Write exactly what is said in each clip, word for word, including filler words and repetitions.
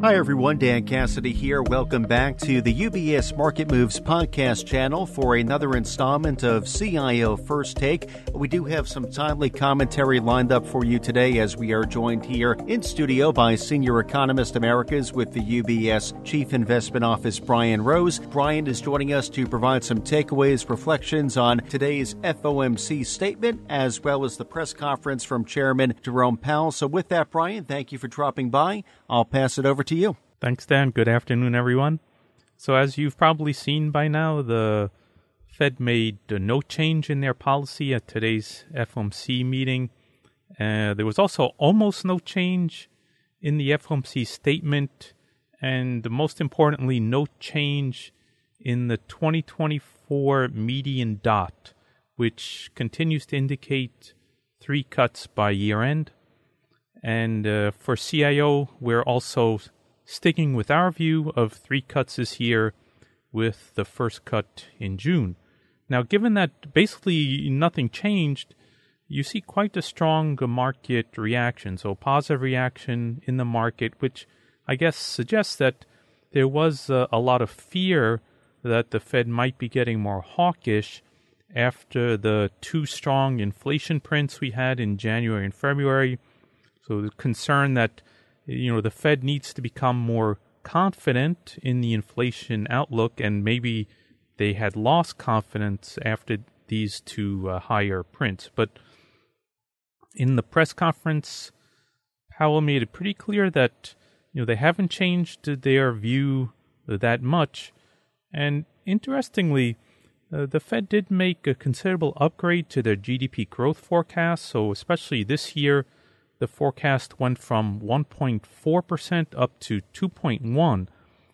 Hi everyone, Dan Cassidy here. Welcome back to the U B S Market Moves podcast channel for another installment of C I O First Take. We do have some timely commentary lined up for you today as we are joined here in studio by Senior Economist Americas with the U B S Chief Investment Office, Brian Rose. Brian is joining us to provide some takeaways, reflections on today's F O M C statement, as well as the press conference from Chairman Jerome Powell. So with that, Brian, thank you for dropping by. I'll pass it over to you. Thanks, Dan. Good afternoon, everyone. So as you've probably seen by now, the Fed made no change in their policy at today's F O M C meeting. Uh, there was also almost no change in the F O M C statement, and most importantly, no change in the twenty twenty-four median dot, which continues to indicate three cuts by year-end. And uh, for C I O, we're also sticking with our view of three cuts this year, with the first cut in June. Now, given that basically nothing changed, you see quite a strong market reaction. So positive reaction in the market, which I guess suggests that there was uh, a lot of fear that the Fed might be getting more hawkish after the two strong inflation prints we had in January and February. So the concern that, you know, the Fed needs to become more confident in the inflation outlook, and maybe they had lost confidence after these two uh, higher prints. But in the press conference, Powell made it pretty clear that, you know, they haven't changed their view that much. And interestingly, uh, the Fed did make a considerable upgrade to their G D P growth forecast. So especially this year, the forecast went from one point four percent up to two point one,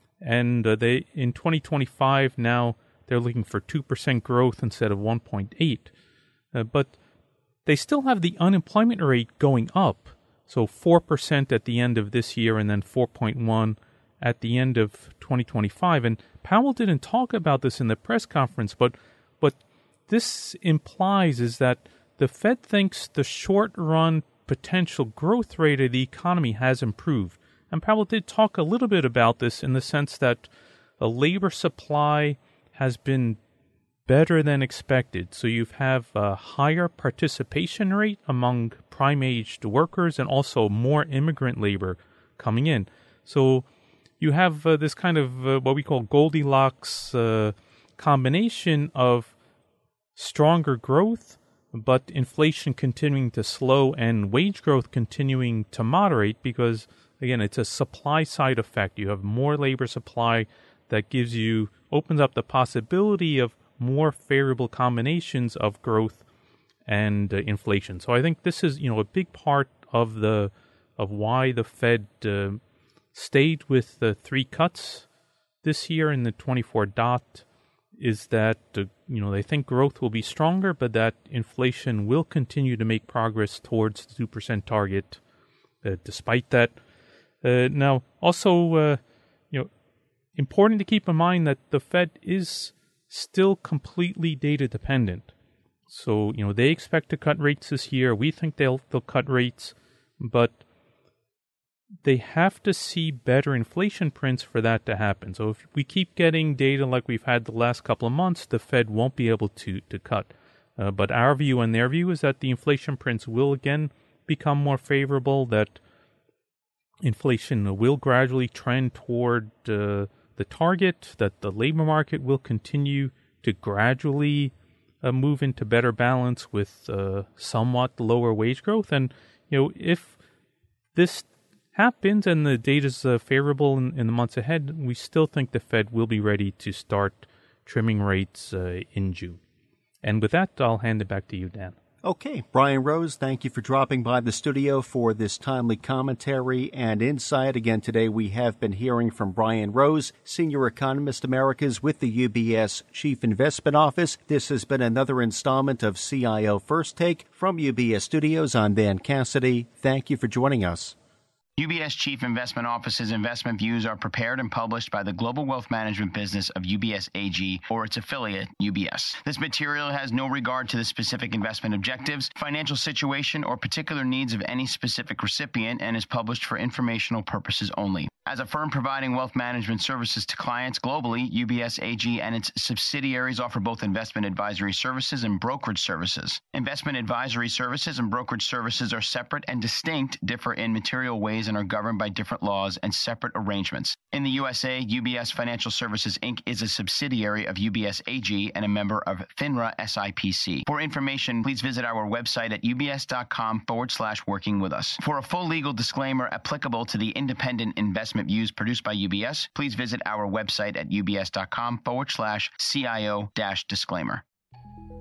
and uh, they in twenty twenty-five now they're looking for two percent growth instead of one point eight. Uh, but they still have the unemployment rate going up, so four percent at the end of this year and then four point one at the end of twenty twenty-five. And Powell didn't talk about this in the press conference, but what this implies is that the Fed thinks the short-run potential growth rate of the economy has improved. And Powell did talk a little bit about this in the sense that the labor supply has been better than expected. So you have a higher participation rate among prime-aged workers and also more immigrant labor coming in. So you have uh, this kind of uh, what we call Goldilocks uh, combination of stronger growth, but inflation continuing to slow and wage growth continuing to moderate because, again, it's a supply side effect. You have more labor supply that gives you, opens up the possibility of more favorable combinations of growth and uh, inflation. So I think this is, you know, a big part of the, of why the Fed uh, stayed with the three cuts this year in the twenty-four dot. Is that, uh, you know, they think growth will be stronger, but that inflation will continue to make progress towards the two percent target uh, despite that. Uh, now, also, uh, you know, important to keep in mind that the Fed is still completely data dependent. So, you know, they expect to cut rates this year. We think they'll, they'll cut rates, but they have to see better inflation prints for that to happen. So if we keep getting data like we've had the last couple of months, the Fed won't be able to, to cut. Uh, but our view and their view is that the inflation prints will again become more favorable, that inflation will gradually trend toward uh, the target, that the labor market will continue to gradually uh, move into better balance with uh, somewhat lower wage growth. And, you know, if this happens and the data is uh, favorable in, in the months ahead, we still think the Fed will be ready to start trimming rates uh, in June. And with that, I'll hand it back to you, Dan. Okay, Brian Rose, thank you for dropping by the studio for this timely commentary and insight. Again, today we have been hearing from Brian Rose, Senior Economist Americas with the U B S Chief Investment Office. This has been another installment of C I O First Take from U B S Studios. I'm Dan Cassidy. Thank you for joining us. U B S Chief Investment Office's investment views are prepared and published by the global wealth management business of U B S A G or its affiliate, U B S. This material has no regard to the specific investment objectives, financial situation, or particular needs of any specific recipient and is published for informational purposes only. As a firm providing wealth management services to clients globally, U B S A G and its subsidiaries offer both investment advisory services and brokerage services. Investment advisory services and brokerage services are separate and distinct, differ in material ways, and are governed by different laws and separate arrangements. In the U S A, U B S Financial Services, Incorporated is a subsidiary of U B S A G and a member of FINRA S I P C. For information, please visit our website at ubs.com forward slash working with us. For a full legal disclaimer applicable to the independent investment views produced by U B S, please visit our website at ubs.com forward slash CIO dash disclaimer.